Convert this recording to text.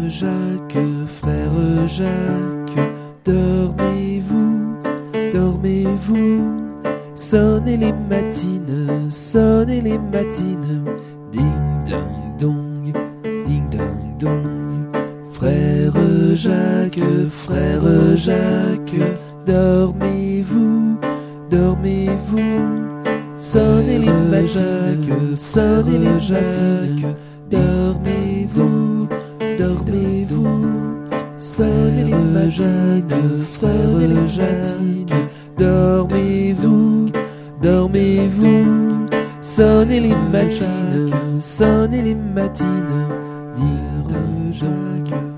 Jacques, frère Jacques, dormez-vous, dormez-vous. Sonnez les matines, sonnez les matines. Ding ding dong, ding ding dong. Frère Jacques, dormez-vous, dormez-vous. Sonnez les matines, sonnez les matines. Dormez-vous, dormez-vous. Sonnez les matines, sonnez les matines. Dormez-vous, dormez-vous. Sonnez les matines, sonnez les matines. Ding dong Jacques.